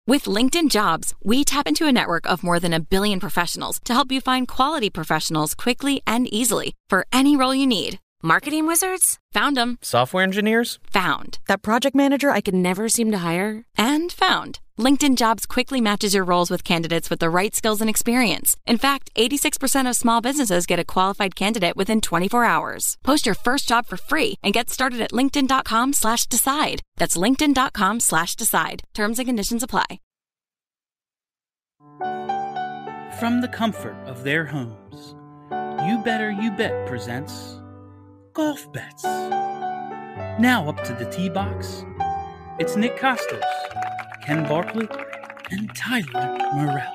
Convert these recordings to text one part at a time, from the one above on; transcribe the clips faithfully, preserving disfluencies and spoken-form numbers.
With LinkedIn Jobs, we tap into a network of more than a billion professionals to help you find quality professionals quickly and easily for any role you need. Marketing wizards? Found them. Software engineers? Found. That project manager I could never seem to hire? And found. LinkedIn Jobs quickly matches your roles with candidates with the right skills and experience. In fact, eighty-six percent of small businesses get a qualified candidate within twenty-four hours. Post your first job for free and get started at linkedin.com slash decide. That's linkedin.com slash decide. Terms and conditions apply. From the comfort of their homes, You Better You Bet presents Golf Bets. Now up to the tee box, it's Nick Costos, Ken Barkley, and Tyler Morales.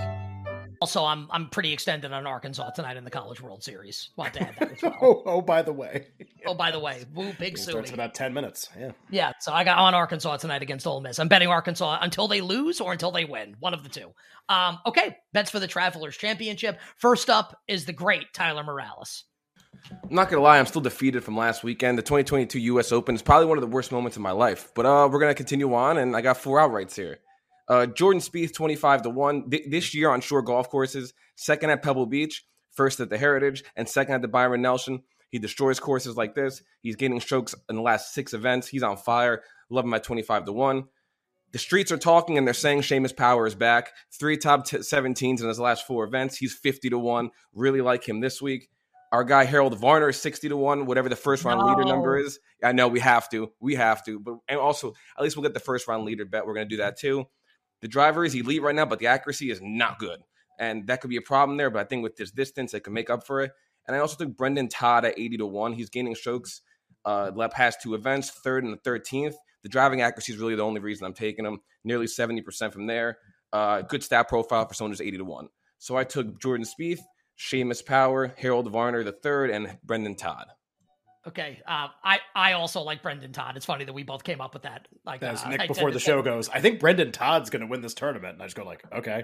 Also, I'm I'm pretty extended on Arkansas tonight in the College World Series. Want to add that as well. oh, oh, by the way. oh, by the way, woo, big It Sioux. starts in about ten minutes. Yeah. Yeah, so I got on Arkansas tonight against Ole Miss. I'm betting Arkansas until they lose or until they win. One of the two. Um, okay, bets for the Travelers Championship. First up is the great Tyler Morales. I'm not going to lie, I'm still defeated from last weekend. The twenty twenty-two U S Open is probably one of the worst moments of my life. But uh, we're going to continue on, and I got four outrights here. Uh, Jordan Spieth, twenty-five to one. Th- this year on shore golf courses, second at Pebble Beach, first at the Heritage, and second at the Byron Nelson. He destroys courses like this. He's gaining strokes in the last six events. He's on fire. Love him at twenty-five to one. The streets are talking, and they're saying Seamus Power is back. Three top t- seventeens in his last four events. He's fifty to one. Really like him this week. Our guy Harold Varner is sixty to one, whatever the first round no. leader number is. I know we have to. We have to. But and also, at least we'll get the first round leader bet. We're going to do that too. The driver is elite right now, but the accuracy is not good. And that could be a problem there, but I think with this distance, it can make up for it. And I also think Brendan Todd at eighty to one. He's gaining strokes uh, the past two events, third and the thirteenth. The driving accuracy is really the only reason I'm taking him. Nearly seventy percent from there. Uh, good stat profile for someone who's eighty to one. So I took Jordan Spieth, Seamus Power, Harold Varner the third, and Brendan Todd. Okay, uh, I, I also like Brendan Todd. It's funny that we both came up with that. Like As uh, Nick I before the show goes, I think Brendan Todd's going to win this tournament. And I just go like, okay.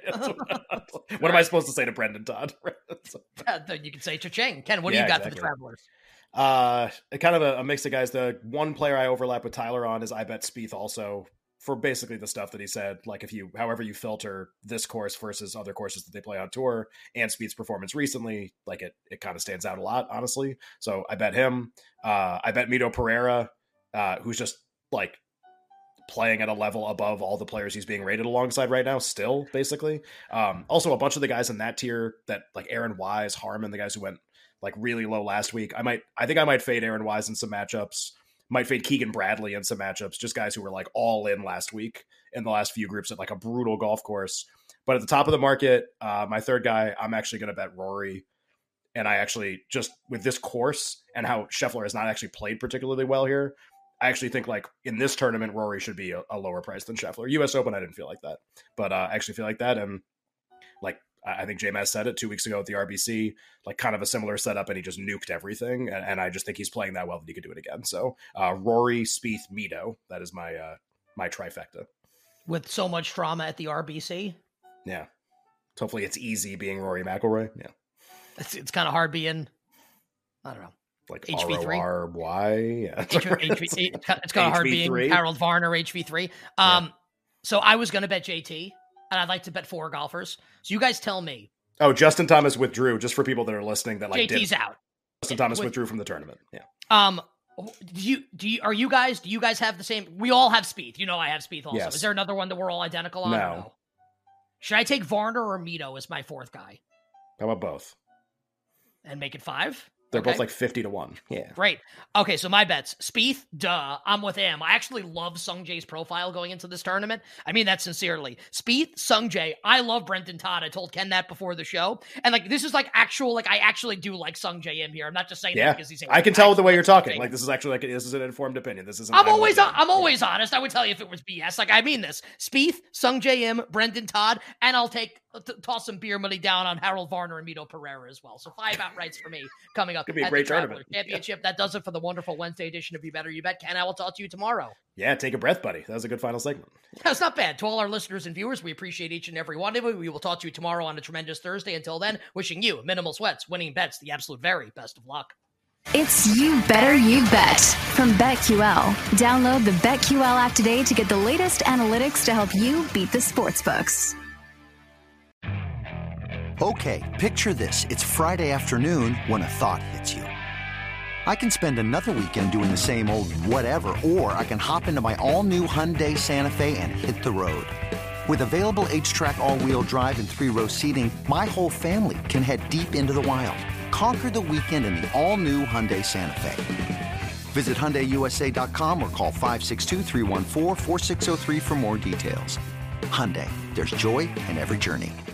What am I supposed to say to Brendan Todd? uh, you can say cha-ching. Ken, what do yeah, you got exactly. for the Travelers? Uh, kind of a, a mix of guys. The one player I overlap with Tyler on is I bet Spieth also, for basically the stuff that he said. Like if you, however you filter this course versus other courses that they play on tour and Spieth's performance recently, like it, it kind of stands out a lot, honestly. So I bet him. Uh, I bet Mito Pereira, uh, who's just like playing at a level above all the players he's being rated alongside right now, still basically. Um, also a bunch of the guys in that tier that like Aaron Wise, Harmon, the guys who went like really low last week. I might, I think I might fade Aaron Wise in some matchups. Might fade Keegan Bradley in some matchups, just guys who were like all in last week in the last few groups at like a brutal golf course. But at the top of the market, uh, my third guy, I'm actually going to bet Rory. And I actually just with this course and how Scheffler has not actually played particularly well here, I actually think like in this tournament, Rory should be a, a lower price than Scheffler. U S Open, I didn't feel like that, but uh, I actually feel like that. And like, I think J-Maz said it two weeks ago at the R B C, like kind of a similar setup, and he just nuked everything. And, and I just think he's playing that well that he could do it again. So uh, Rory, Spieth, Mito, that is my uh, my trifecta. With so much drama at the R B C? Yeah. Hopefully it's easy being Rory McIlroy. Yeah. It's, it's kind of hard being, I don't know. Like H V three? R O R Y? Yeah. H- H- H- it's kind of hard being Harold Varner, H V three. Um, yeah. So I was going to bet J T. And I'd like to bet four golfers. So you guys tell me. Oh, Justin Thomas withdrew, just for people that are listening that like J T's did. out. Justin Thomas With, withdrew from the tournament. Yeah. Um do you do you are you guys do you guys have the same we all have Spieth. You know I have Spieth also. Yes. Is there another one that we're all identical on? No. Or no? Should I take Varner or Mito as my fourth guy? How about both? And make it five? They're okay. both like fifty to one. Yeah. Great. Okay, so my bets. Spieth, duh. I'm with him. I actually love Sungjae's profile going into this tournament. I mean that sincerely. Spieth, Sungjae. I love Brendan Todd. I told Ken that before the show. And like this is like actual, like I actually do like Sungjae in here. I'm not just saying yeah. that because he's I can tell the way you're talking. Like this is actually like this is an informed opinion. This isn't I'm always I'm, I'm always honest. I would tell you if it was B S. Like I mean this. Spieth, Sungjae M, Brendan Todd, and I'll take t- toss some beer money down on Harold Varner and Mito Pereira as well. So five outrights for me coming up. Could be a great tournament. Championship. Yeah. That does it for the wonderful Wednesday edition of You Better You Bet. Ken, I will talk to you tomorrow. Yeah, take a breath, buddy. That was a good final segment. That's not bad. To all our listeners and viewers, we appreciate each and every one of you. We will talk to you tomorrow on a tremendous Thursday. Until then, wishing you minimal sweats, winning bets, the absolute very best of luck. It's You Better You Bet from BetQL. Download the BetQL app today to get the latest analytics to help you beat the sportsbooks. Okay, picture this. It's Friday afternoon when a thought hits you. I can spend another weekend doing the same old whatever, or I can hop into my all-new Hyundai Santa Fe and hit the road. With available H-Track all-wheel drive and three-row seating, my whole family can head deep into the wild. Conquer the weekend in the all-new Hyundai Santa Fe. Visit Hyundai U S A dot com or call five six two, three one four, four six zero three for more details. Hyundai, there's joy in every journey.